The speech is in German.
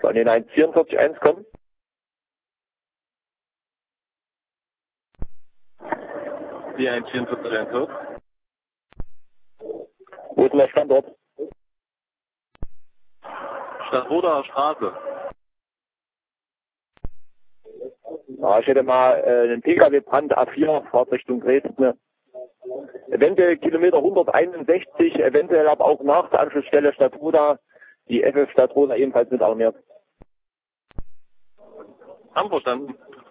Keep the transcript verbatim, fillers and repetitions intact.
Soll in eins vierundvierzig eins kommen? Die eins vierundvierzig eins hoch. Wo ist denn der Standort? Stadtroder Straße. Ja, ich hätte mal äh, einen Pkw-Brand A vier, Fahrt Richtung Dresden. Eventuell Kilometer hunderteinundsechzig, eventuell aber auch nach der Anschlussstelle Stadtroda, die F F Stadtroda ebenfalls mit armiert. Haben verstanden.